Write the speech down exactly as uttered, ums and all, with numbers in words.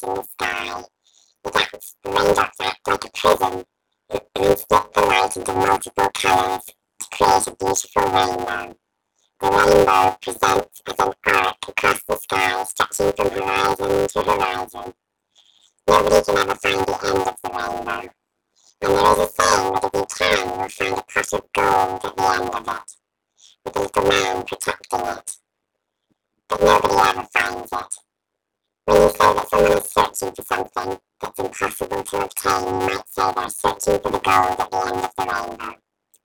in the sky. It acts, the raindrops act like a prism and split the light into multiple colours to create a beautiful rainbow. The rainbow presents as an arc across the sky, stretching from horizon to horizon. Nobody can ever find the end of the rainbow, and there is a saying that if you can, you will find a pot of gold at the end of it, with a little man protecting it. But nobody ever finds it. When you say that someone is searching for something that's impossible to obtain, you might say they're searching for the gold at the end of the rainbow.